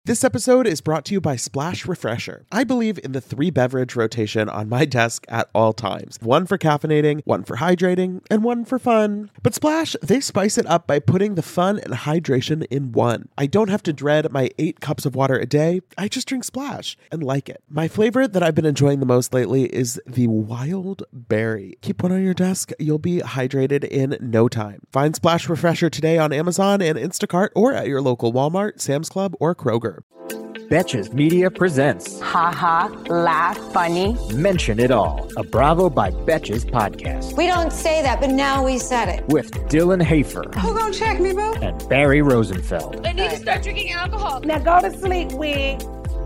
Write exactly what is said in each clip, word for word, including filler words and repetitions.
This episode is brought to you by Splash Refresher. I believe in the three beverage rotation on my desk at all times. One for caffeinating, one for hydrating, and one for fun. But Splash, they spice it up by putting the fun and hydration in one. I don't have to dread my eight cups of water a day. I just drink Splash and like it. My flavor that I've been enjoying the most lately is the Wild Berry. Keep one on your desk. You'll be hydrated in no time. Find Splash Refresher today on Amazon and Instacart or at your local Walmart, Sam's Club, or Kroger. Betches Media presents Ha ha, laugh, funny. Mention It All, a Bravo by Betches podcast. We don't say that, but now we said it. With Dylan Hafer. Who gonna check me, boo? And Barry Rosenfeld. I need to start drinking alcohol. Now go to sleep, wig.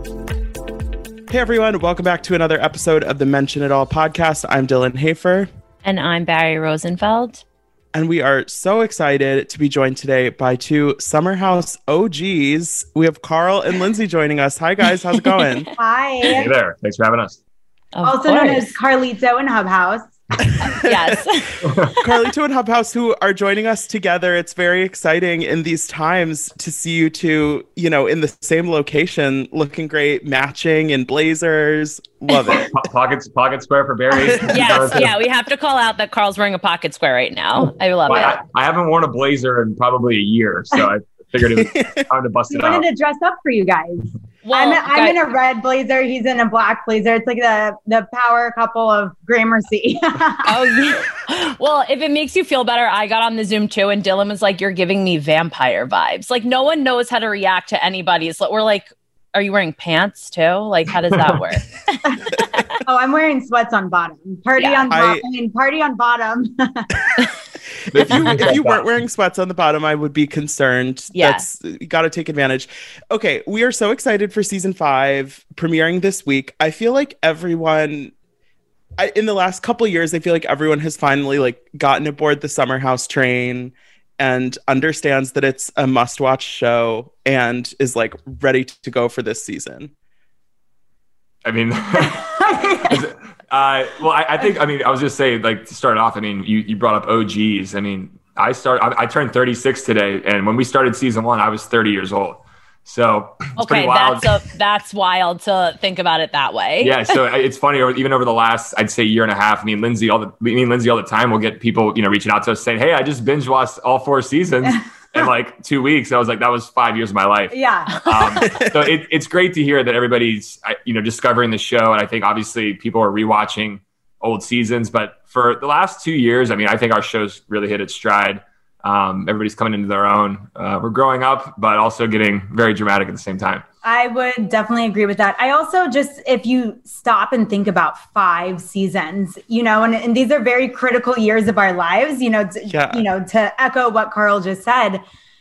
Hey everyone, welcome back to another episode of the Mention It All podcast. I'm Dylan Hafer. And I'm Barry Rosenfeld. And we are so excited to be joined today by two Summer House O Gs. We have Carl and Lindsay joining us. Hi, guys. How's it going? Hi. Hey there. Thanks for having us. Of also course. known as Carlito and Hub House. Yes. Carlito and Hub House, who are joining us together. It's very exciting in these times to see you two, you know, in the same location, looking great, matching in blazers. Love it. Po- Pockets, pocket square for Barry. Yes. Yeah. We have to call out that Carl's wearing a pocket square right now. I love Well, it. I, I haven't worn a blazer in probably a year, so I figured it was time to bust We it out. wanted to dress up for you guys. Well, I'm, I'm guys- in a red blazer. He's in a black blazer. It's like the the power couple of Gramercy. Oh, yeah. Well, if it makes you feel better, I got on the Zoom too, and Dylan was like, "You're giving me vampire vibes." Like, no one knows how to react to anybody. So we're like, "Are you wearing pants too? Like, how does that work?" Oh, I'm wearing sweats on bottom. Party Yeah. on top. I- I mean, party on bottom. If you if you weren't wearing sweats on the bottom, I would be concerned. Yeah. That's you got to take advantage. Okay, we are so excited for season five premiering this week. I feel like everyone I, in the last couple of years, I feel like everyone has finally like gotten aboard the Summer House train and understands that it's a must-watch show and is like ready to go for this season. I mean, uh, well, I, I think, I mean, I was just saying, like, to start off, I mean, you, you brought up O Gs. I mean, I start, I, I turned thirty-six today, and when we started season one, I was thirty years old. So it's Okay, pretty wild. that's a, that's wild to think about it that way. Yeah, so it's funny. Even over the last, I'd say, year and a half, me and Lindsay, all the me and Lindsay all the time, we'll get people, you know, reaching out to us saying, "Hey, I just binge watched all four seasons in like two weeks." I was like, that was five years of my life. Yeah. Um, so it, it's great to hear that everybody's, you know, discovering the show, and I think obviously people are rewatching old seasons. But for the last two years, I mean, I think our show's really hit its stride. Um, everybody's coming into their own. Uh, we're growing up, but also getting very dramatic at the same time. I would definitely agree with that. I also just, if you stop and think about five seasons, you know, and, and these are very critical years of our lives, you know, to, Yeah. you know, to echo what Carl just said,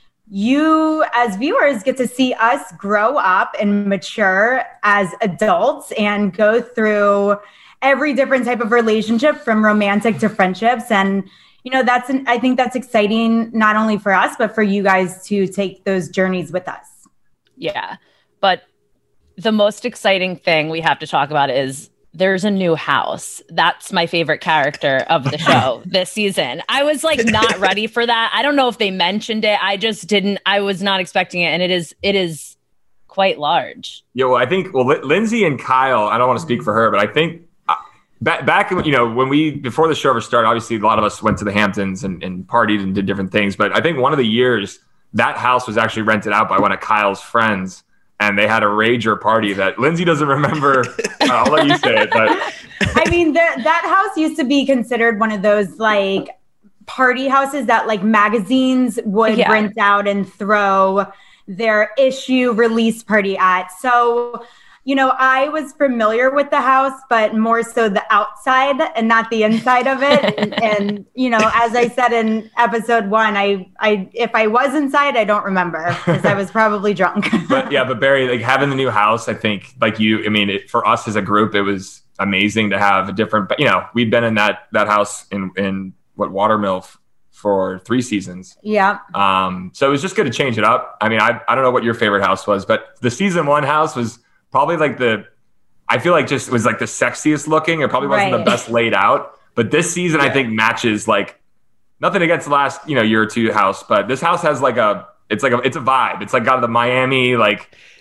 you as viewers get to see us grow up and mature as adults and go through every different type of relationship from romantic to friendships. And you know, that's, an, I think that's exciting, not only for us, but for you guys to take those journeys with us. Yeah. But the most exciting thing we have to talk about is there's a new house. That's my favorite character of the show this season. I was like not ready for that. I don't know if they mentioned it. I just didn't, I was not expecting it. And it is, it is quite large. Yeah, well, I think, well, L- Lindsay and Kyle, I don't want to speak for her, but I think uh, back, back, you know, when we, before the show ever started, obviously a lot of us went to the Hamptons and, and partied and did different things. But I think one of the years that house was actually rented out by one of Kyle's friends. And they had a rager party that Lindsay doesn't remember. uh, I'll let you say it. But I mean, the, that house used to be considered one of those like party houses that like magazines would Yeah. rent out and throw their issue release party at. So, you know, I was familiar with the house, but more so the outside and not the inside of it. and, and, you know, as I said in episode one, I, I, if I was inside, I don't remember because I was probably drunk. but yeah, but Barry, like having the new house, I think, like you, I mean, it, for us as a group, it was amazing to have a different. But you know, we'd been in that that house in in what Watermill for three seasons. Yeah. Um, so it was just good to change it up. I mean, I I don't know what your favorite house was, but the season one house was probably like the, I feel like just was like the sexiest looking. It probably wasn't Right. the best laid out, but this season I think matches like nothing against the last, you know, year or two house, but this house has like a, it's like a, it's a vibe. It's like got the Miami, like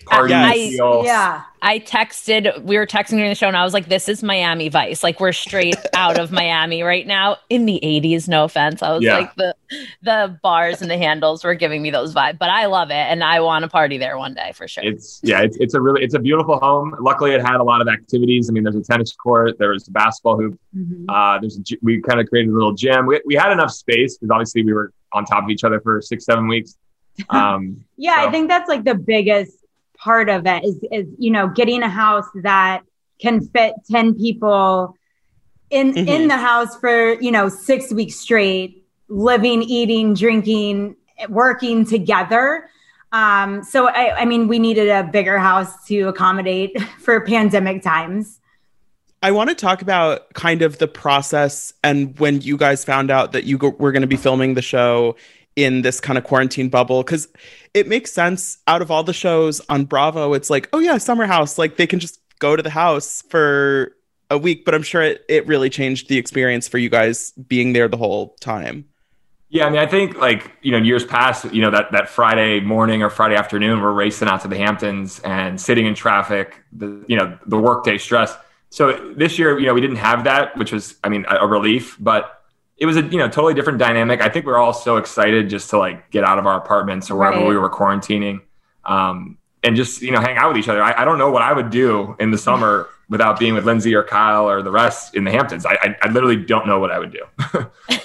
Cardi, I- Seal. Yeah. I texted, we were texting during the show, and I was like, this is Miami Vice. Like, we're straight out of Miami right now in the eighties. No offense. I was Yeah. like, the the bars and the handles were giving me those vibes, but I love it. And I want to party there one day for sure. It's yeah, it's, it's a really it's a beautiful home. Luckily, it had a lot of activities. I mean, there's a tennis court, there was a basketball hoop. Mm-hmm. Uh, there's a, gy- we kind of created a little gym. We we had enough space because obviously we were on top of each other for six seven weeks. Um, Yeah, so- I think that's like the biggest part of it is, is, you know, getting a house that can fit ten people in, Mhm. in the house for, you know, six weeks straight, living, eating, drinking, working together. Um, so, I, I mean, we needed a bigger house to accommodate for pandemic times. I want to talk about kind of the process and when you guys found out that you go- were going to be filming the show in this kind of quarantine bubble, because it makes sense. Out of all the shows on Bravo, it's like, oh yeah, summer house, like they can just go to the house for a week, but I'm sure it, it really changed the experience for you guys being there the whole time. Yeah, I mean, I think like, you know, in years past, you know, that, that Friday morning or Friday afternoon, we're racing out to the Hamptons and sitting in traffic, the, you know, the workday stress. So this year, you know, we didn't have that, which was, I mean, a, a relief, but it was a, you know, totally different dynamic. I think we're all so excited just to like get out of our apartments or wherever Right. we were quarantining, um, and just, you know, hang out with each other. I, I don't know what I would do in the summer without being with Lindsay or Kyle or the rest in the Hamptons. I, I, I literally don't know what I would do.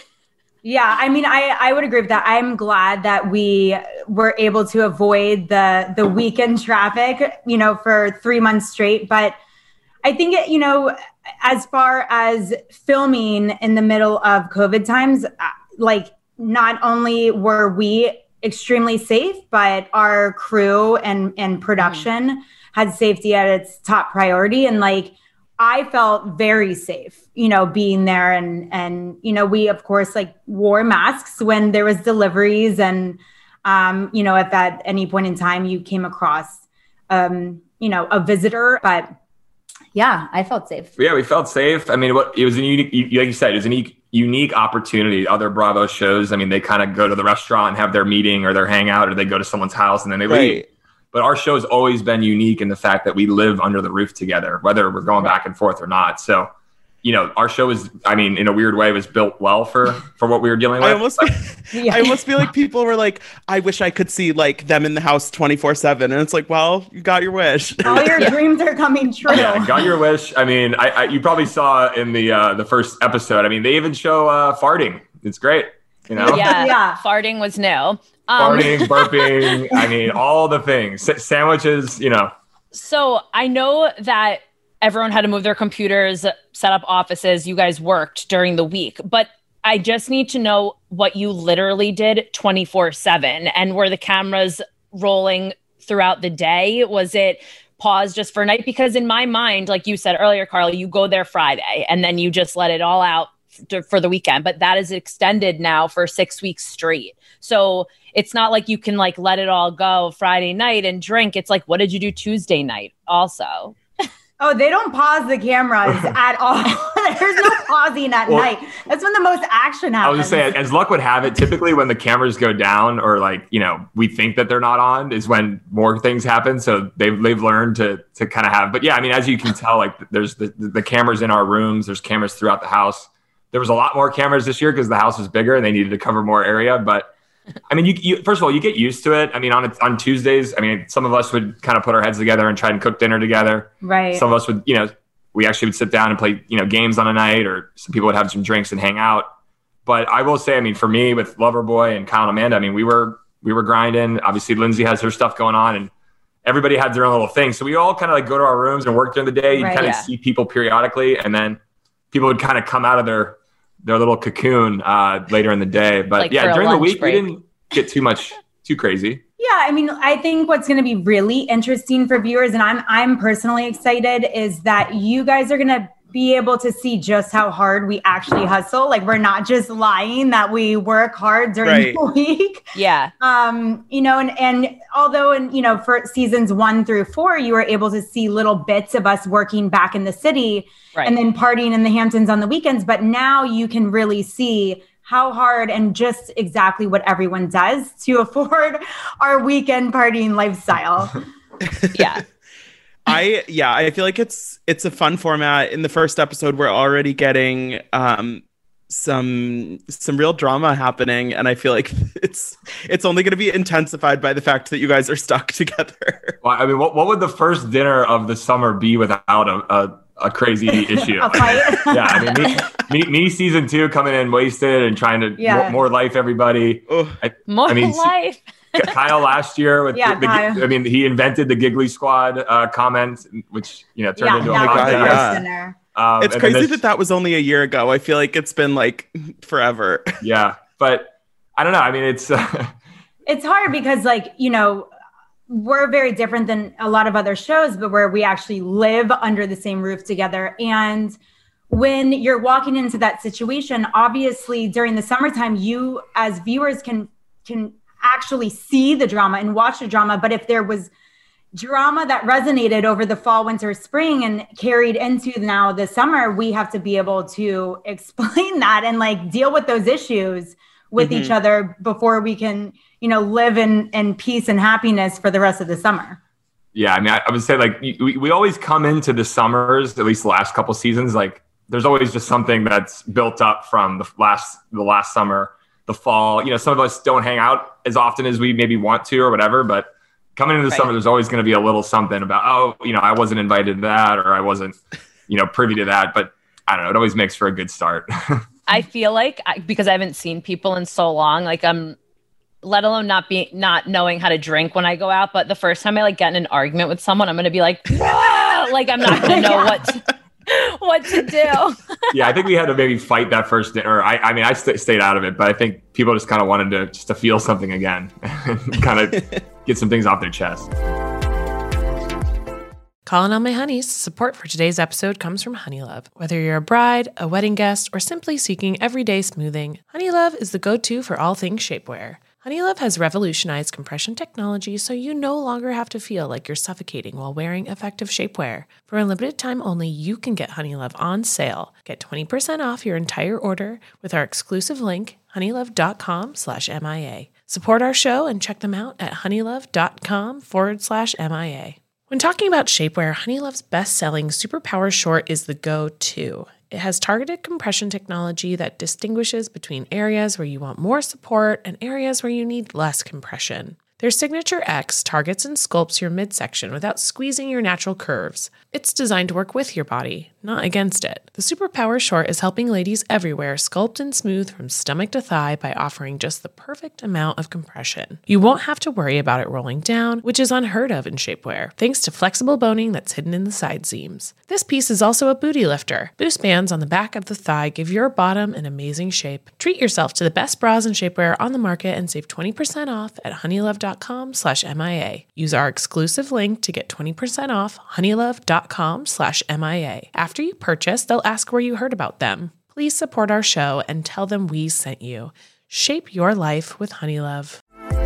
Yeah, I mean, I, I would agree with that. I'm glad that we were able to avoid the the weekend traffic, you know, for three months straight. But I think, it, you know, as far as filming in the middle of COVID times, uh, like not only were we extremely safe, but our crew and, and production mm-hmm. had safety at its top priority. And like, I felt very safe, you know, being there. And, and, you know, we, of course, like wore masks when there was deliveries. And, um, you know, if at any point in time you came across, um, you know, a visitor, but yeah, I felt safe. Yeah, we felt safe. I mean, what it was a unique, like you said, it was a unique, unique opportunity. Other Bravo shows, I mean, they kind of go to the restaurant and have their meeting or their hangout, or they go to someone's house and then they leave. Right. But our show has always been unique in the fact that we live under the roof together, whether we're going back and forth or not. So, you know, our show is, I mean, in a weird way, was built well for, for what we were dealing with. I almost, Yeah. I almost feel like people were like, I wish I could see like them in the house twenty-four seven. And it's like, well, you got your wish. All your dreams are coming true. Yeah, got your wish. I mean, I, I you probably saw in the uh, the first episode. I mean, they even show uh, farting. It's great. You know, Yeah, Yeah. farting was new. Um, farting, burping. I mean, all the things. S- sandwiches. You know. So I know that everyone had to move their computers, set up offices. You guys worked during the week, but I just need to know what you literally did twenty-four seven. And were the cameras rolling throughout the day? Was it paused just for a night? Because in my mind, like you said earlier, Carl, you go there Friday and then you just let it all out f- for the weekend. But that is extended now for six weeks straight. So it's not like you can like let it all go Friday night and drink. It's like, what did you do Tuesday night also? Oh, they don't pause the cameras at all. There's no pausing at Well, night. That's when the most action I was happens. just saying, as luck would have it, typically when the cameras go down, or like, you know, we think that they're not on, is when more things happen. So they've they've learned to to kind of have. But yeah, I mean, as you can tell, like there's the the cameras in our rooms. There's cameras throughout the house. There was a lot more cameras this year because the house was bigger and they needed to cover more area. But I mean, you, you first of all, you get used to it. I mean, on on Tuesdays, I mean, some of us would kind of put our heads together and try and cook dinner together. Right. Some of us would, you know, we actually would sit down and play, you know, games on a night, or some people would have some drinks and hang out. But I will say, I mean, for me with Loverboy and Kyle and Amanda, I mean, we were we were grinding. Obviously, Lindsay has her stuff going on, and everybody had their own little thing. So we all kind of like go to our rooms and work during the day. You Right, kind of yeah. see people periodically, and then people would kind of come out of their their little cocoon uh, later in the day. But Like for yeah, a during the lunch week, break. we didn't get too much too crazy. Yeah, I mean, I think what's going to be really interesting for viewers, and I'm I'm personally excited, is that you guys are going to be able to see just how hard we actually hustle. Like, we're not just lying that we work hard during Right. the week. Yeah. Um, you know, and and although in you know for seasons one through four, you were able to see little bits of us working back in the city Right. and then partying in the Hamptons on the weekends, but now you can really see how hard and just exactly what everyone does to afford our weekend partying lifestyle. Yeah. I yeah, I feel like it's it's a fun format. In the first episode, we're already getting um some some real drama happening, and I feel like it's it's only going to be intensified by the fact that you guys are stuck together. Well, I mean, what what would the first dinner of the summer be without a a, a crazy issue? A fight. Yeah, I mean, me, me, me season two coming in wasted and trying to Yeah. more, more life everybody. I, More I mean, life. Kyle last year with Yeah, the, the Kyle. I mean, he invented the Giggly Squad uh, comment, which you know turned Yeah, into a that was God, the podcast. yeah. first dinner. Um, It's and then crazy this- that that was only a year ago. I feel like it's been like forever. Yeah, but I don't know. I mean, it's uh, It's hard because, like, you know, we're very different than a lot of other shows, but where we actually live under the same roof together. And when you're walking into that situation, obviously during the summertime, you as viewers can can actually see the drama and watch the drama. But if there was drama that resonated over the fall, winter, spring, and carried into now the summer, we have to be able to explain that and like deal with those issues with Mhm. each other before we can, you know, live in, in peace and happiness for the rest of the summer. yeah. I mean, I, I would say like we, we always come into the summers, at least the last couple seasons, like there's always just something that's built up from the last the last summer, the fall. You know, some of us don't hang out as often as we maybe want to or whatever, but coming into the Right. summer, there's always going to be a little something about, oh, you know, I wasn't invited to that, or I wasn't, you know, privy to that. But I don't know. It always makes for a good start. I feel like I, because I haven't seen people in so long, like I'm, let alone not be not knowing how to drink when I go out. But the first time I like get in an argument with someone, I'm gonna be like, "Ah!" like I'm not gonna know what to, what to do. Yeah, I think we had to maybe fight that first dinner. I, I mean, I st- stayed out of it, but I think people just kind of wanted to just to feel something again, kind of get some things off their chest. Calling all my honeys. Support for today's episode comes from Honeylove. Whether you're a bride, a wedding guest, or simply seeking everyday smoothing, Honeylove is the go-to for all things shapewear. Honeylove has revolutionized compression technology so you no longer have to feel like you're suffocating while wearing effective shapewear. For a limited time only, you can get Honeylove on sale. Get twenty percent off your entire order with our exclusive link, honeylove.com slash MIA. Support our show and check them out at honeylove.com forward slash MIA. When talking about shapewear, Honeylove's best-selling Superpower Short is the go-to. It has targeted compression technology that distinguishes between areas where you want more support and areas where you need less compression. Their Signature X targets and sculpts your midsection without squeezing your natural curves. It's designed to work with your body, not against it. The Superpower Short is helping ladies everywhere sculpt and smooth from stomach to thigh by offering just the perfect amount of compression. You won't have to worry about it rolling down, which is unheard of in shapewear, thanks to flexible boning that's hidden in the side seams. This piece is also a booty lifter. Boost bands on the back of the thigh give your bottom an amazing shape. Treat yourself to the best bras and shapewear on the market and save twenty percent off at honeylove.com slash MIA. Use our exclusive link to get twenty percent off honeylove.com slash MIA. After you purchase, they'll ask where you heard about them. Please support our show and tell them we sent you. Shape your life with Honeylove.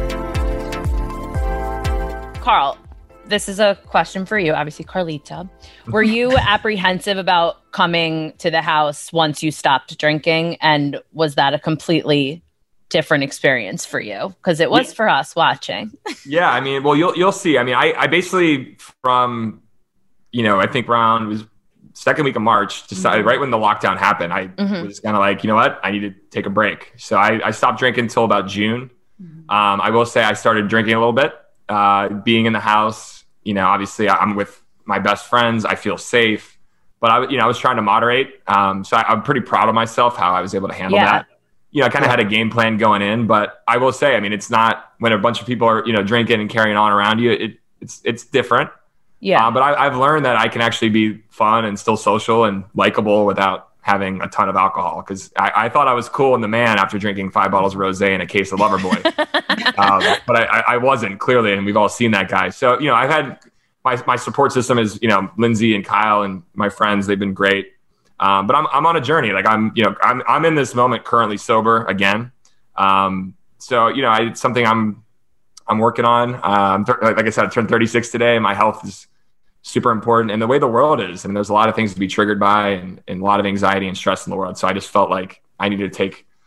Carl, this is a question for you, obviously, Carlita. Were you apprehensive about coming to the house once you stopped drinking? And was that a completely different experience for you? Because it was for us watching. Yeah, I mean, well, you'll you'll see. I mean, I, I basically from, you know, I think around was second week of March, decided mm-hmm. right when the lockdown happened, I mm-hmm. was kind of like, you know what, I need to take a break. So I, I stopped drinking until about June. Mm-hmm. Um, I will say I started drinking a little bit, uh, being in the house. You know, obviously I'm with my best friends. I feel safe, but I, you know, I was trying to moderate. Um, so I, I'm pretty proud of myself how I was able to handle yeah. that. You know, I kind of had a game plan going in, but I will say, I mean, it's not when a bunch of people are, you know, drinking and carrying on around you. It, it's it's different. Yeah. Uh, but I, I've learned that I can actually be fun and still social and likable without having a ton of alcohol. Because I, I thought I was cool in the man after drinking five bottles of rosé and a case of Loverboy. um, but I, I wasn't, clearly, and we've all seen that guy. So, you know, I've had my my support system is, you know, Lindsay and Kyle and my friends. They've been great. Um, but I'm I'm on a journey. Like I'm, you know, I'm I'm in this moment currently sober again. Um, so you know, I, it's something I'm I'm working on. Um, th- like I said, I turned thirty-six today. My health is super important, and the way the world is. I mean, there's a lot of things to be triggered by, and, and a lot of anxiety and stress in the world. So I just felt like I needed to take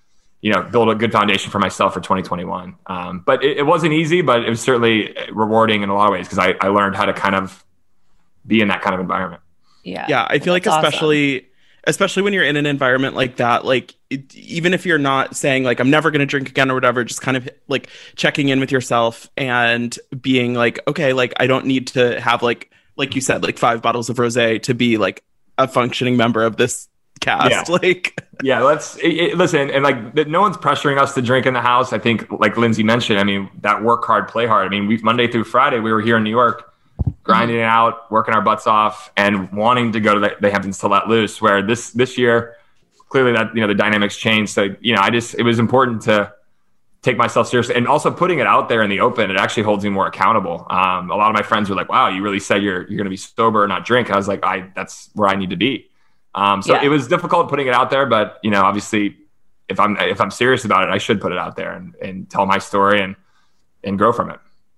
you know, build a good foundation for myself for twenty twenty-one. Um, but it, it wasn't easy, but it was certainly rewarding in a lot of ways because I, I learned how to kind of be in that kind of environment. Yeah. Yeah. I feel like That's especially, awesome. especially when you're in an environment like that, like it, even if you're not saying like, I'm never going to drink again or whatever, just kind of like checking in with yourself and being like, okay, like I don't need to have like, like you said, like five bottles of rosé to be like a functioning member of this cast. Yeah. Like, yeah, let's it, it, listen. And like, no one's pressuring us to drink in the house. I think, like Lindsay mentioned, I mean, that work hard, play hard. I mean, we Monday through Friday, we were here in New York, grinding mm-hmm. it out, working our butts off, and wanting to go to the, the Hamptons to let loose. Where this this year, clearly that you know the dynamics changed. So you know, I just it was important to take myself seriously, and also putting it out there in the open. It actually holds me more accountable. Um, a lot of my friends were like, "Wow, you really said you're you're going to be sober and not drink." And I was like, "I that's where I need to be." Um, so yeah. it was difficult putting it out there, but you know, obviously, if I'm if I'm serious about it, I should put it out there and, and tell my story and and grow from it.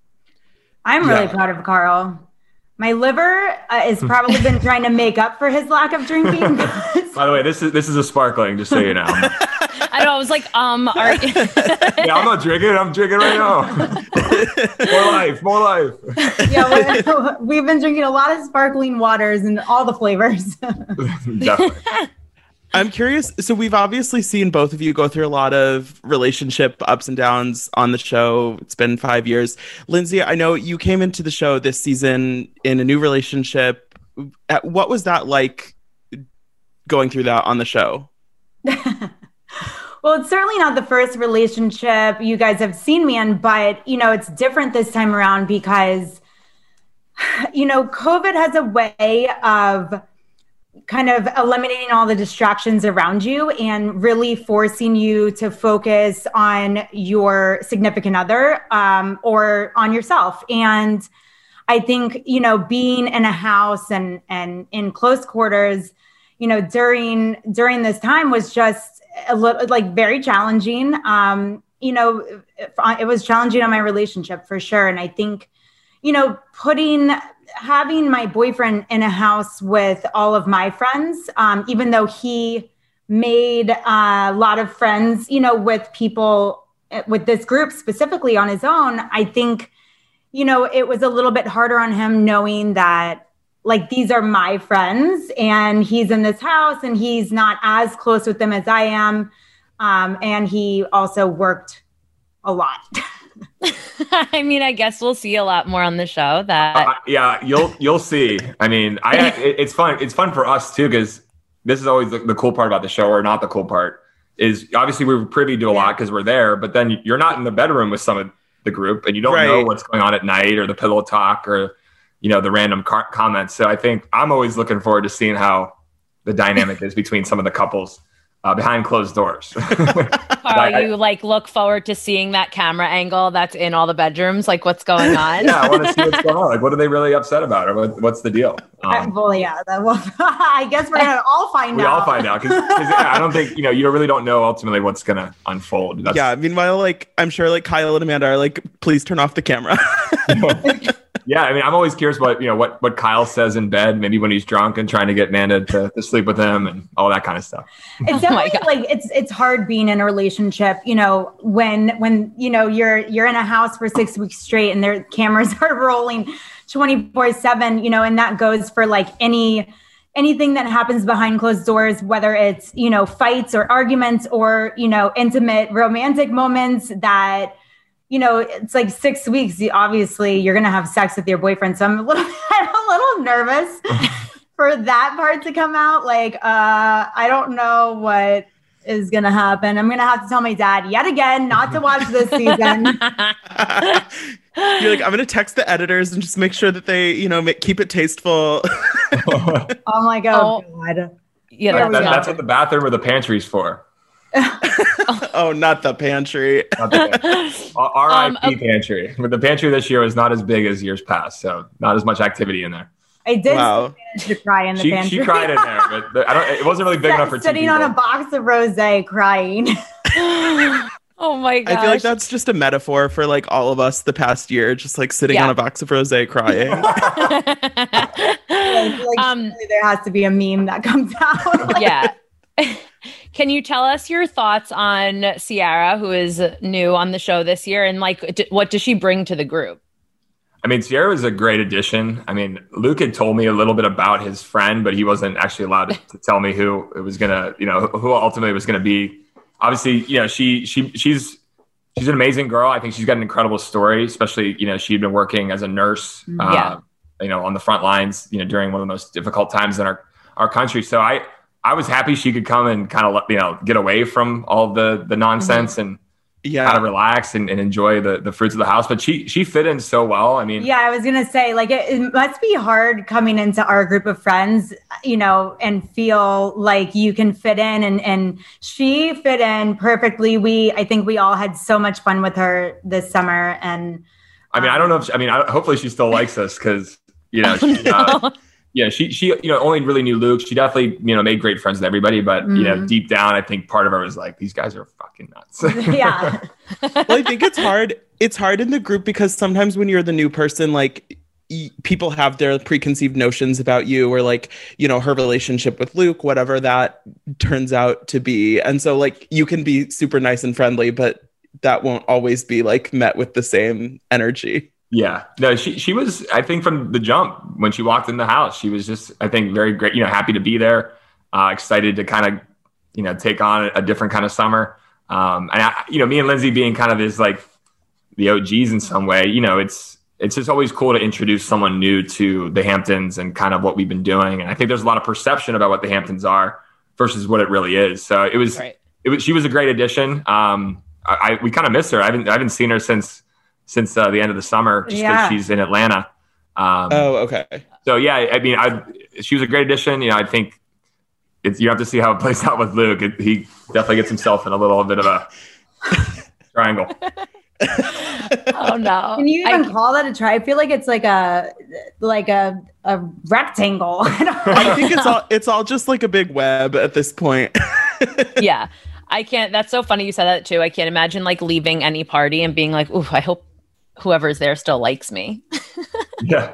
I'm really Yeah. proud of Carl. My liver uh, has probably been trying to make up for his lack of drinking. By the way, this is this is a sparkling, just so you know. I know. I was like, um, are yeah, I'm not drinking. I'm drinking right now. More life, more life. yeah, we're, we've been drinking a lot of sparkling waters and all the flavors. Definitely. I'm curious. So we've obviously seen both of you go through a lot of relationship ups and downs on the show. It's been five years. Lindsay, I know you came into the show this season in a new relationship. What was that like going through that on the show? Well, it's certainly not the first relationship you guys have seen me in, but, you know, it's different this time around because, you know, COVID has a way of kind of eliminating all the distractions around you and really forcing you to focus on your significant other um, or on yourself. And I think, you know, being in a house and, and in close quarters, you know, during, during this time was just a little like very challenging. Um, you know, it, it was challenging on my relationship for sure. And I think, you know, putting, having my boyfriend in a house with all of my friends, um, even though he made uh, a lot of friends, you know, with people with this group specifically on his own, I think, you know, it was a little bit harder on him knowing that like, these are my friends and he's in this house and he's not as close with them as I am. Um, and he also worked a lot. I mean, I guess we'll see a lot more on the show. That uh, yeah, you'll you'll see. I mean, I it, it's fun. It's fun for us too because this is always the, the cool part about the show, or not the cool part. Is obviously we're privy to a lot because we're there, but then you're not in the bedroom with some of the group, and you don't Right. know what's going on at night or the pillow talk or you know the random car- comments. So I think I'm always looking forward to seeing how the dynamic is between some of the couples uh, behind closed doors. Carl, I, you like look forward to seeing that camera angle that's in all the bedrooms, like what's going on. yeah, I want to see what's going on. Like, what are they really upset about, or what, what's the deal? Um, well, yeah, that, well, I guess we're gonna all find we out. all find out because yeah, I don't think you know you really don't know ultimately what's gonna unfold. That's, Yeah. Meanwhile, like I'm sure like Kyle and Amanda are like, please turn off the camera. Yeah, I mean, I'm always curious what you know what what Kyle says in bed, maybe when he's drunk and trying to get Amanda to, to sleep with him and all that kind of stuff. It's Oh my definitely God. like it's it's hard being in a relationship, you know, when when you know you're you're in a house for six weeks straight and their cameras are rolling twenty-four seven, you know, and that goes for like any anything that happens behind closed doors, whether it's, you know, fights or arguments or, you know, intimate romantic moments that, you know, it's like six weeks. Obviously, you're going to have sex with your boyfriend. So I'm a little, I'm a little nervous for that part to come out. Like, uh, I don't know what is going to happen. I'm going to have to tell my dad yet again not to watch this season. You're like, I'm going to text the editors and just make sure that they, you know, make, keep it tasteful. I'm like, oh, Oh. God. Yeah, There that's we That, go. not that's what the bathroom or the pantry's for. Oh, not the pantry. Not the R I P Um, okay. pantry. But the pantry this year was not as big as years past, so not as much activity in there. I did Wow. manage to cry in the She pantry. she cried in there, but the, I don't. It wasn't really big enough for two Sitting people. on a box of rosé crying. Oh my gosh. I feel like that's just a metaphor for like all of us the past year, just like sitting Yeah. on a box of rosé crying. like, Um, surely there has to be a meme that comes out. yeah. Can you tell us your thoughts on Ciara, who is new on the show this year, and like, d- what does she bring to the group? I mean, Ciara was a great addition. I mean, Luke had told me a little bit about his friend, but he wasn't actually allowed to, to tell me who it was gonna, you know, who ultimately was gonna be. Obviously, you know, she she she's she's an amazing girl. I think she's got an incredible story, especially, you know, she'd been working as a nurse, Yeah. uh, you know, on the front lines, you know, during one of the most difficult times in our our country. So I. I was happy she could come and kind of, you know, get away from all the the nonsense mm-hmm. and yeah. kind of relax and, and enjoy the, the fruits of the house. But she she fit in so well. I mean, yeah, I was going to say, like, it, it must be hard coming into our group of friends, you know, and feel like you can fit in. And, and she fit in perfectly. We, I think we all had so much fun with her this summer. And I mean, um, I don't know if, she, I mean, I, hopefully she still likes us because, you know, she, no. uh, Yeah, she she you know only really knew Luke. She definitely you know made great friends with everybody, but mm-hmm. you know deep down, I think part of her was like, these guys are fucking nuts. Yeah. Well, I think it's hard. It's hard in the group because sometimes when you're the new person, like y- people have their preconceived notions about you, or like you know her relationship with Luke, whatever that turns out to be, and so like you can be super nice and friendly, but that won't always be like met with the same energy. Yeah, no, she she was, I think from the jump when she walked in the house, she was just, I think, very great, you know, happy to be there, uh, excited to kind of, you know, take on a, a different kind of summer. Um, and, I, you know, me and Lindsay being kind of this like the O Gs in some way, you know, it's, it's just always cool to introduce someone new to the Hamptons and kind of what we've been doing. And I think there's a lot of perception about what the Hamptons are versus what it really is. So it was, right. it was, she was a great addition. Um, I, I we kind of miss her. I haven't, I haven't seen her since, since uh, the end of the summer, just because yeah. she's in Atlanta. Um, oh, okay. So yeah, I mean, I, she was a great addition. You know, I think it's, you have to see how it plays out with Luke. It, he definitely gets himself in a little bit of a triangle. Oh no! Can you even I, call that a try? I feel like it's like a like a a rectangle. I, I think it's all it's all just like a big web at this point. Yeah, I can't. That's so funny you said that too. I can't imagine like leaving any party and being like, "Ooh, I hope whoever's there still likes me." Yeah.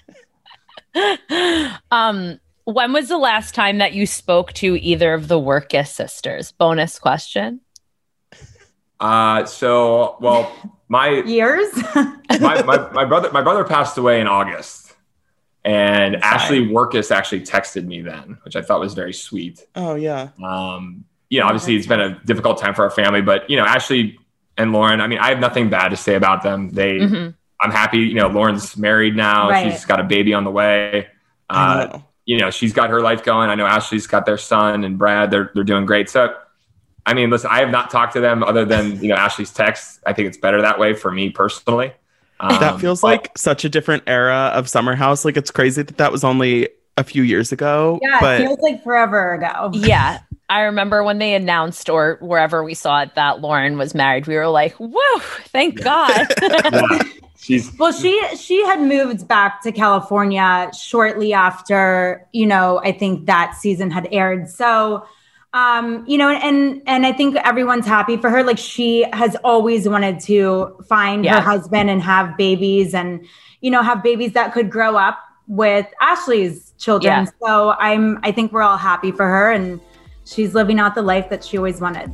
um. When was the last time that you spoke to either of the Workus sisters? Bonus question. Uh, so, well, my years, my, my, my brother, my brother passed away in August, and Sorry. Ashley Workus actually texted me then, which I thought was very sweet. Oh yeah. Um, you know, obviously it's been a difficult time for our family, but you know, Ashley and Lauren, I mean, I have nothing bad to say about them. They, mm-hmm. I'm happy, you know, Lauren's married now. Right. She's got a baby on the way. Uh, know. You know, she's got her life going. I know Ashley's got their son and Brad, they're, they're doing great. So, I mean, listen, I have not talked to them other than, you know, Ashley's text. I think it's better that way for me personally. Um, that feels but, like such a different era of Summer House. Like, it's crazy that that was only a few years ago. Yeah, but... it feels like forever ago. Yeah. I remember when they announced, or wherever we saw it, that Lauren was married, we were like, whoa, thank God. Yeah. She's well, she she had moved back to California shortly after, you know, I think that season had aired. So Um, you know, and and I think everyone's happy for her. Like, she has always wanted to find yeah. her husband and have babies, and you know, have babies that could grow up with Ashley's children. Yeah. So I'm, I think we're all happy for her, and she's living out the life that she always wanted.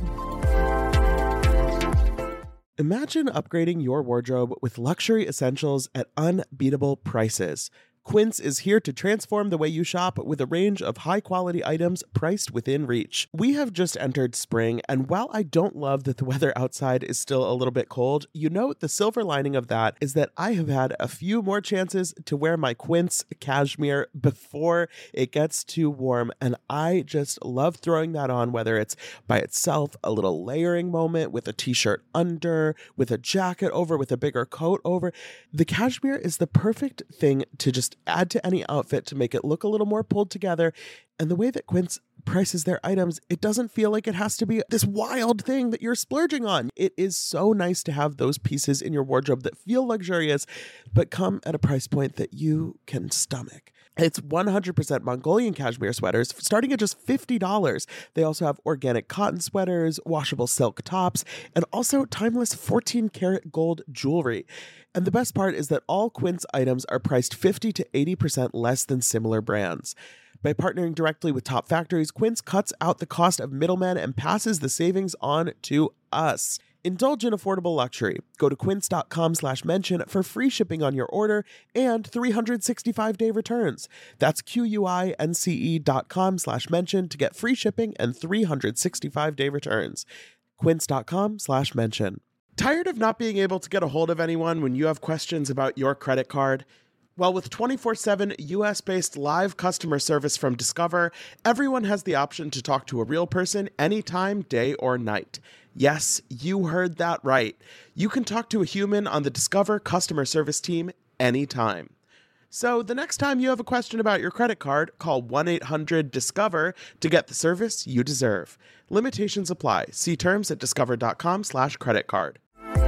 Imagine upgrading your wardrobe with luxury essentials at unbeatable prices. Quince is here to transform the way you shop with a range of high-quality items priced within reach. We have just entered spring, and while I don't love that the weather outside is still a little bit cold, you know the silver lining of that is that I have had a few more chances to wear my Quince cashmere before it gets too warm, and I just love throwing that on, whether it's by itself, a little layering moment with a t-shirt under, with a jacket over, with a bigger coat over. The cashmere is the perfect thing to just add to any outfit to make it look a little more pulled together. And the way that Quince prices their items, it doesn't feel like it has to be this wild thing that you're splurging on. It is so nice to have those pieces in your wardrobe that feel luxurious, but come at a price point that you can stomach. It's one hundred percent Mongolian cashmere sweaters starting at just fifty dollars. They also have organic cotton sweaters, washable silk tops, and also timeless fourteen karat gold jewelry. And the best part is that all Quince items are priced fifty to eighty percent less than similar brands. By partnering directly with top factories, Quince cuts out the cost of middlemen and passes the savings on to us. Indulge in affordable luxury. Go to quince.com slash mention for free shipping on your order and three hundred sixty-five day returns. That's Q-U-I-N-C-E dot com slash mention to get free shipping and three hundred sixty-five day returns. Quince.com slash mention. Tired of not being able to get a hold of anyone when you have questions about your credit card? Well, with twenty-four seven U S-based live customer service from Discover, everyone has the option to talk to a real person anytime, day or night. Yes, you heard that right. You can talk to a human on the Discover customer service team anytime. So the next time you have a question about your credit card, call one eight hundred discover to get the service you deserve. Limitations apply. See terms at discover.com slash credit card.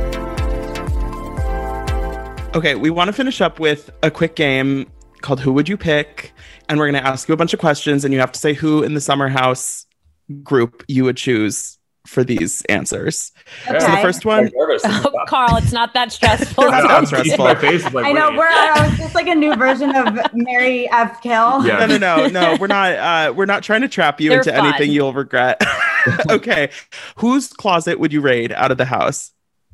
Okay, we want to finish up with a quick game called Who Would You Pick? And we're going to ask you a bunch of questions, and you have to say who in the Summer House group you would choose for these answers. Okay. So the first one... Oh, Carl, it's not that stressful. It's not stressful. My face is like, I know, wait. we're uh, it's like a new version of Mary F. Kill. Yeah. No, no, no, no. We're not. Uh, we're not trying to trap you They're into fun. anything you'll regret. Okay, whose closet would you raid out of the house?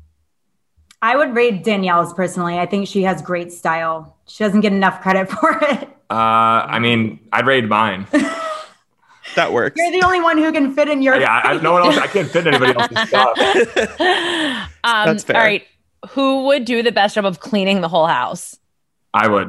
I would rate Danielle's personally. I think she has great style. She doesn't get enough credit for it. Uh, I mean, I'd raid mine. That works. You're the only one who can fit in your. Yeah, I, no one else. I can't fit in anybody else's stuff. Um, That's fair. All right. Who would do the best job of cleaning the whole house? I would,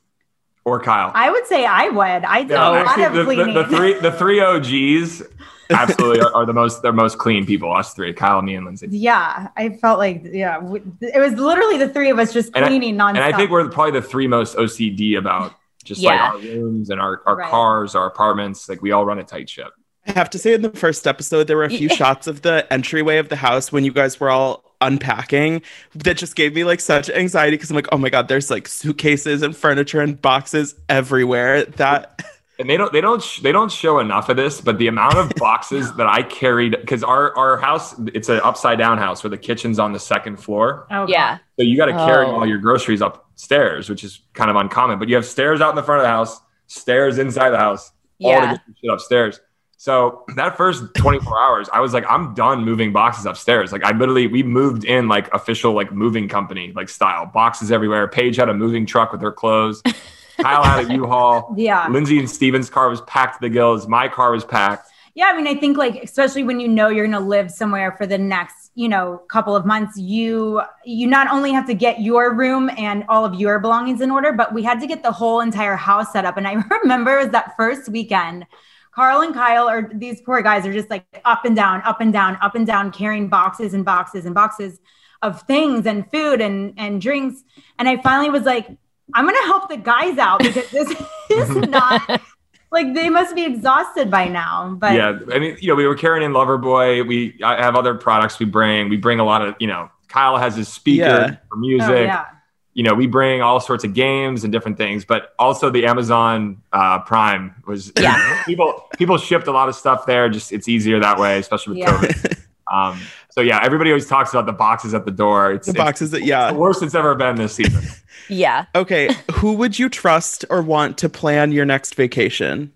or Kyle. I would say I would. I do No, a lot actually, of the, cleaning. the, the three the three O Gs absolutely are, are the most they're most clean people. Us three, Kyle, me, and Lindsay. Yeah, I felt like yeah, w- it was literally the three of us just And I- cleaning nonstop. And I think we're probably the three most O C D about just Yeah. like our rooms and our, our Right. cars, our apartments. Like we all run a tight ship. I have to say, in the first episode, there were a few Yeah. shots of the entryway of the house when you guys were all unpacking that just gave me like such anxiety because I'm like, oh my god, there's like suitcases and furniture and boxes everywhere. That And they don't they don't sh- they don't show enough of this, but the amount of boxes that I carried because our our house it's an upside down house where the kitchen's on the second floor. Oh, Yeah. So you got to carry Oh. all your groceries upstairs, which is kind of uncommon. But you have stairs out in the front of the house, stairs inside the house, all Yeah. to get your shit upstairs. So that first twenty-four hours, I was like, I'm done moving boxes upstairs. Like I literally, we moved in like official like moving company like style, boxes everywhere. Paige had a moving truck with her clothes. Kyle had a U-Haul. Yeah. Lindsay and Steven's car was packed to the gills. My car was packed. Yeah, I mean, I think like especially when you know you're going to live somewhere for the next, you know, couple of months, you you not only have to get your room and all of your belongings in order, but we had to get the whole entire house set up. And I remember it was that first weekend, Carl and Kyle are these poor guys are just like up and down, up and down, up and down, carrying boxes and boxes and boxes of things and food and and drinks. And I finally was like, I'm going to help the guys out because this is not like they must be exhausted by now. But Yeah, I mean, you know, we were carrying in Loverboy. We I have other products we bring. We bring a lot of, you know, Kyle has his speaker Yeah. for music. Oh, yeah. You know, we bring all sorts of games and different things, but also the Amazon uh, Prime was Yeah. people people shipped a lot of stuff there. Just it's easier that way, especially with Yeah. COVID. Um, so yeah, everybody always talks about the boxes at the door. It's the it's boxes that the yeah. worst it's ever been this season. Yeah. Okay, who would you trust or want to plan your next vacation?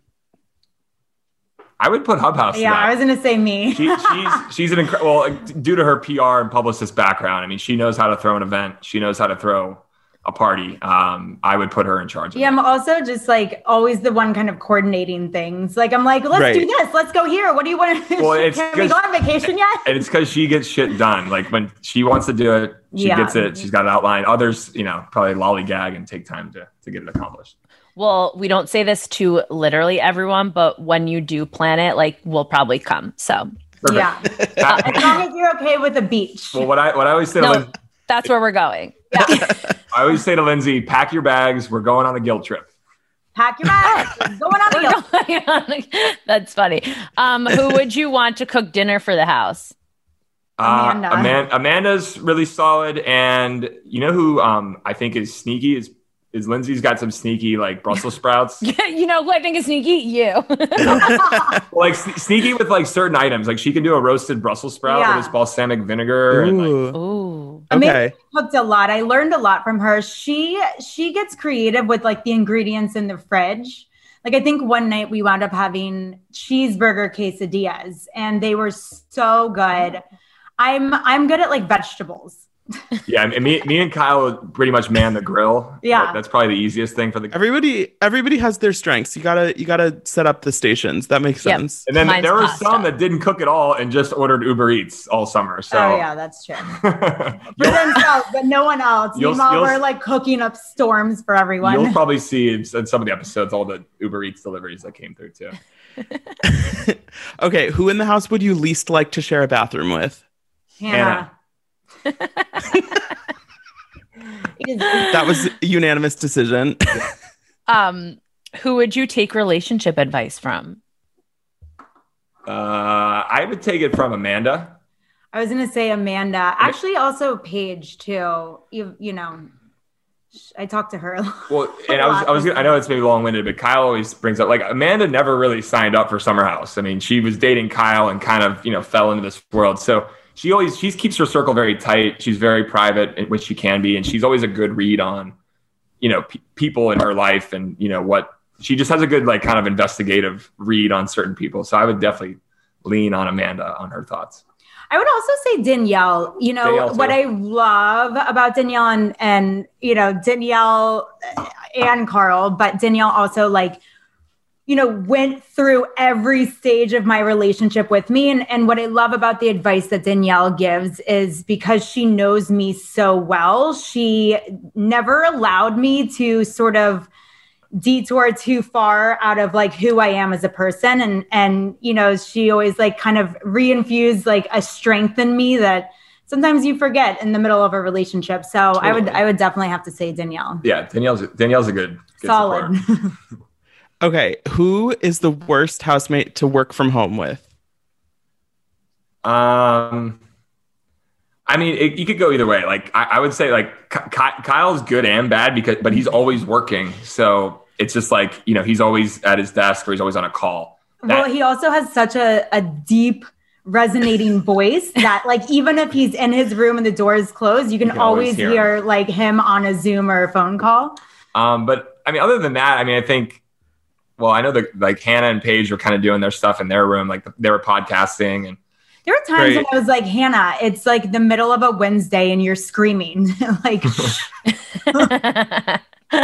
I would put Hub House. to Yeah, that. I was going to say me. She, she's she's an incredible. Well, due to her P R and publicist background, I mean, she knows how to throw an event. She knows how to throw a party. Um, I would put her in charge. Of Yeah, it. I'm also just like always the one kind of coordinating things. Like I'm like, let's Right. do this. Let's go here. What do you want to? Well, it's Can we go 'cause- on vacation yet? And it's because she gets shit done. Like when she wants to do it, she Yeah. gets it. She's got it outlined. Others, you know, probably lollygag and take time to to get it accomplished. Well, we don't say this to literally everyone, but when you do plan it, like we'll probably come. So Perfect. Yeah, Uh, as long as you're okay with the beach. well, what I what I always say to no, Lin- that's where we're going. I always say to Lindsay, pack your bags. We're going on a guild trip. Pack your bags. Going on the guild. That's funny. Um, who would you want to cook dinner for the house? Amanda. Uh, Aman- Amanda's really solid, and you know who um, I think is sneaky is is Lindsay's got some sneaky like Brussels sprouts. You know who I think is sneaky? You. like sne- sneaky with like certain items. Like she can do a roasted Brussels sprout Yeah. with this balsamic vinegar. And, like, Ooh. Ooh. Amanda Okay. cooked a lot. I learned a lot from her. She she gets creative with like the ingredients in the fridge. Like, I think one night we wound up having cheeseburger quesadillas, and they were so good. I'm I'm good at like vegetables. Yeah, and me, me and Kyle pretty much man the grill. Yeah, That- that's probably the easiest thing for the. Everybody, everybody has their strengths. You gotta, you gotta set up the stations. That makes Yep. sense. And then Mine's there were pasta. some that didn't cook at all and just ordered Uber Eats all summer. So Oh yeah, that's true. For themselves, but no one else. You'll- Meanwhile, you'll- we're like cooking up storms for everyone. you'll probably see in some of the episodes all the Uber Eats deliveries that came through too. Okay, who in the house would you least like to share a bathroom with? Hannah. That was a unanimous decision. Um, who would you take relationship advice from? Uh, I would take it from Amanda. I was gonna say Amanda. Actually, also Paige too. You you know, I talked to her. A lot. Well, and I was, I was, I know it's maybe long-winded, but Kyle always brings up like Amanda never really signed up for Summer House. I mean, she was dating Kyle and kind of, you know, fell into this world. So she always, she keeps her circle very tight. She's very private, which she can be. And she's always a good read on, you know, pe- people in her life and, you know, what she just has a good, like kind of investigative read on certain people. So I would definitely lean on Amanda on her thoughts. I would also say Danielle. You know, Danielle, what too. I love about Danielle and, and, you know, Danielle and Carl, but Danielle also like, you know, went through every stage of my relationship with me. And, and what I love about the advice that Danielle gives is because she knows me so well, she never allowed me to sort of detour too far out of like who I am as a person. And, and, you know, she always like kind of reinfused like a strength in me that sometimes you forget in the middle of a relationship. So I would, I would definitely have to say Danielle. Yeah. Danielle's, Danielle's a good, good Solid. supporter. Okay, who is the worst housemate to work from home with? Um, I mean, it, you could go either way. Like, I, I would say, like, Ky- Kyle's good and bad because, but he's always working. So it's just like, you know, he's always at his desk or he's always on a call. That, Well, he also has such a, a deep, resonating voice that, like, even if he's in his room and the door is closed, you can, can always always hear hear, like him on a Zoom or a phone call. um, but I mean, other than that, I mean, I think, well, I know that like Hannah and Paige were kind of doing their stuff in their room, like they were podcasting and. There were times Great. when I was like, Hannah, it's like the middle of a Wednesday and you're screaming. like, like, oh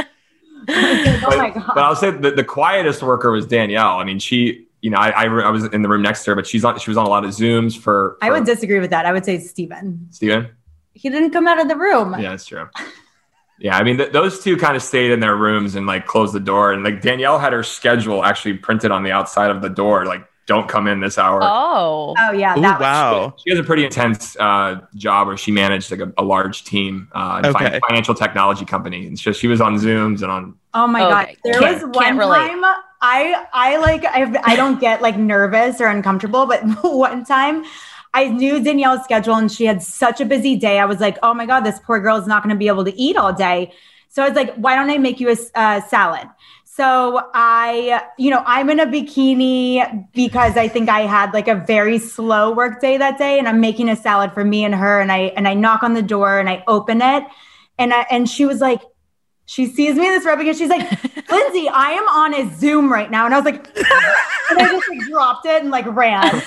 my But, God. but I'll say the, the quietest worker was Danielle. I mean, she, you know, I, I, I was in the room next to her, but she's on, she was on a lot of Zooms for, for I would disagree with that. I would say Steven. Steven. He didn't come out of the room. Yeah, that's true. Yeah, I mean, th- those two kind of stayed in their rooms and like closed the door. And like Danielle had her schedule actually printed on the outside of the door, like don't come in this hour. Oh, Oh, yeah. Ooh, That was wow. She has a pretty intense uh, job where she managed like a, a large team uh, in a Okay. financial technology company. And so she was on Zooms and on. Oh my Okay. God. There Can't- was one can't relate. time I, I like, I, I don't get like nervous or uncomfortable, but one time I knew Danielle's schedule and she had such a busy day. I was like, oh my God, this poor girl is not going to be able to eat all day. So I was like, why don't I make you a uh, salad? So I, you know, I'm in a bikini because I think I had like a very slow work day that day, and I'm making a salad for me and her. And I and I knock on the door and I open it, and I, and she was like, she sees me in this rubbing, and she's like, Lindsay, I am on a Zoom right now, and I was like, and I just like dropped it and like ran.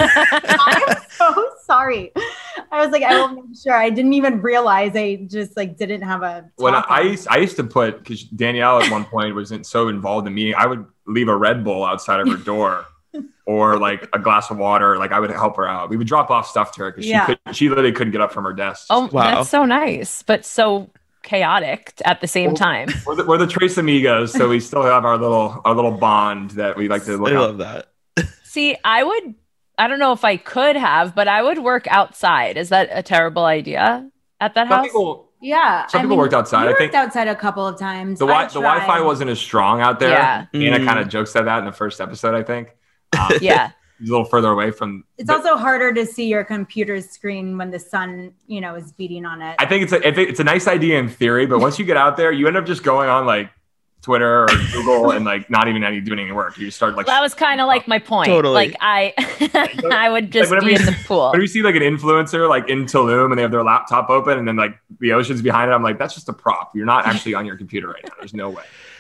I'm so sorry. I was like, I will make sure. I didn't even realize I just like didn't have a. When I, talk I on. used I used to put, because Danielle at one point wasn't so involved in me, I would leave a Red Bull outside of her door. Or like a glass of water. Like I would help her out. We would drop off stuff to her because Yeah. she could. She literally couldn't get up from her desk. oh, Wow. that's so nice, but so chaotic at the same time. We're the, we're the Trace Amigos, so we still have our little our little bond that we like to look I out. love that. See, I would, I don't know if I could have, but I would work outside. Is that a terrible idea at that Some house? people, Yeah, Some people worked outside. We I worked think- outside a couple of times. the I wi- the Wi-Fi tried. wasn't as strong out there. Yeah. Anna Mm. kind of jokes at that in the first episode, I think. Um, Yeah. It was a little further away from. It's but also harder to see your computer's screen when the sun, you know, is beating on it. I think it's a I think it's a nice idea in theory, but once you get out there, you end up just going on like Twitter or Google and like not even any doing any work. You start like. That was kind of like my point. Totally. Like I, I would just whenever be you- in the pool. Whenever you see like an influencer like in Tulum and they have their laptop open and then like the ocean's behind it, I'm like, that's just a prop. You're not actually on your computer right now. There's no way.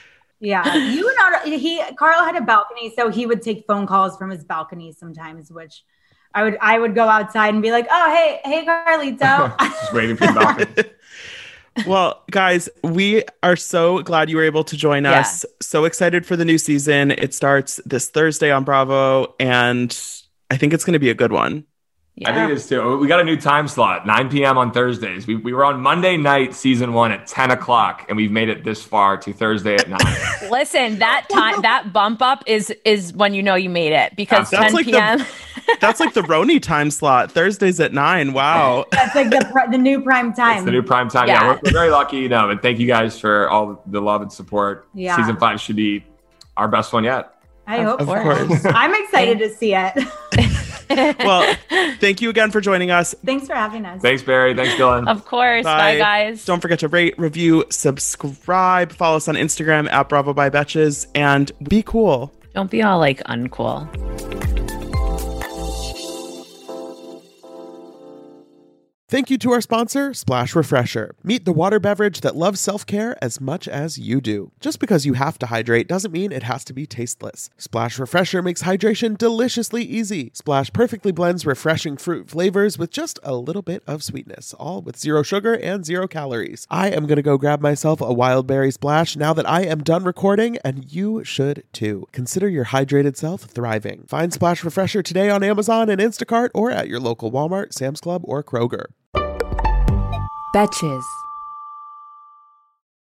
Yeah, you and our, he Carl had a balcony, so he would take phone calls from his balcony sometimes, which I would I would go outside and be like, oh hey hey Carlito, just waiting for the balcony. Well, guys, we are so glad you were able to join Yeah. us. So excited for the new season. It starts this Thursday on Bravo, and I think it's going to be a good one. Yeah. I think it is too. We got a new time slot, nine p.m. on Thursdays. We, we were on Monday night, season one at ten o'clock, and we've made it this far to Thursday at nine. Listen, that time, that bump up is is when you know you made it because That's ten like p.m. the- That's like the Roni time slot. Thursdays at nine. Wow. that's like the pr- the new prime time. It's the new prime time. Yeah, Yeah. we're, we're very lucky, you know, and thank you guys for all the love and support. Yeah. Season five should be our best one yet. I hope Of so. course. I'm excited to see it. Well, thank you again for joining us. Thanks for having us. Thanks, Barry. Thanks, Dylan. Of course. Bye, guys. Don't forget to rate, review, subscribe, follow us on Instagram at Bravo by Betches, and be cool. Don't be all like uncool. Thank you to our sponsor, Splash Refresher. Meet the water beverage that loves self-care as much as you do. Just because you have to hydrate doesn't mean it has to be tasteless. Splash Refresher makes hydration deliciously easy. Splash perfectly blends refreshing fruit flavors with just a little bit of sweetness, all with zero sugar and zero calories. I am going to go grab myself a wild berry splash now that I am done recording, and you should too. Consider your hydrated self thriving. Find Splash Refresher today on Amazon and Instacart or at your local Walmart, Sam's Club, or Kroger. Betches.